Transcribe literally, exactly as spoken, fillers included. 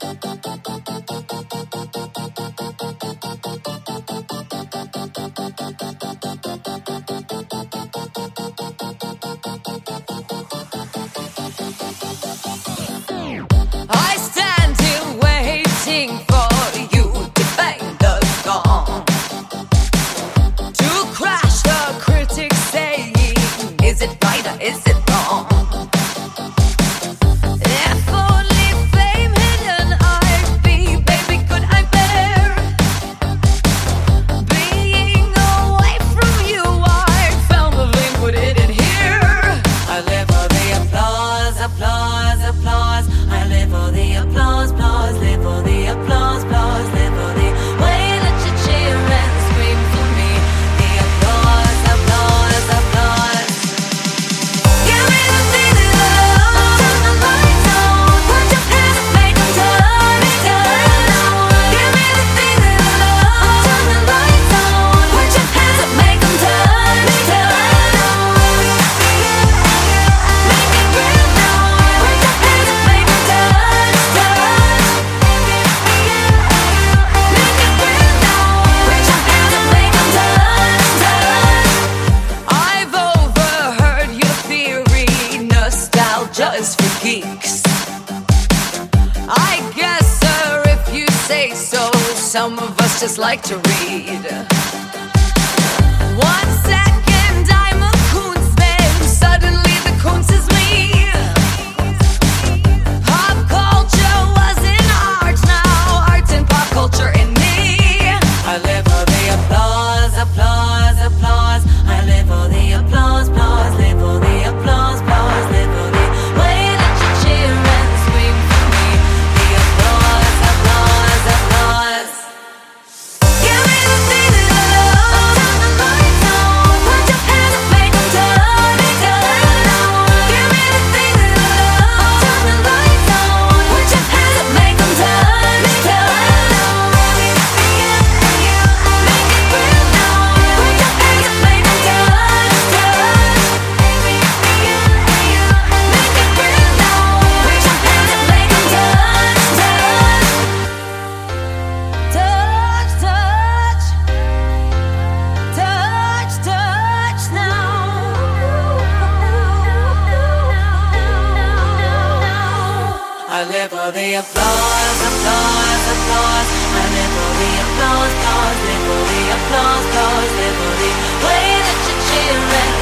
I stand here waiting for you to bang the gong, to crash the critics saying, is it right or is it wrong? If only fame hidden I'd be, baby, could I bear being away from you? I found the flame, put it in here. I live for the applause, applause, applause. I live for the applause, applause, live for the applause, applause, live for the way that you cheer and scream for me. The applause, applause, applause. Give me the feeling of, turn the lights on, put your hands up, make them turn, turn on. Give me the feeling of, turn the lights on, put your hands up, make them turn, turn on. Make it real now, put your hands up, make them turn, turn. Make it real now, put your hands up, make them turn, turn. I've overheard your theory, nostalgia is for geeks. I guess, sir, if you say so, some of us just like to read. One second I'm a Kunstman, suddenly the Kunst is me. Pop culture was in art, now art's in pop culture in me. I live for the applause, applause, applause. I live for the applause, applause, live for the applause, applause, live for the way that you cheer and scream for me. The applause, applause, applause. Give me the feeling of love, turn the lights on, put your hands up, make them turn, turn on. Give me the feeling of love, turn the lights on, put your hands up, make them turn, turn on. Make it real now, put your hands up, make them turn, turn. Make it real now, put your hands up, make them turn, turn. Touch, touch, touch, touch now. I live for the applause, applause, applause. I live for the applause, applause, live for the applause, applause, live for the way that you cheer and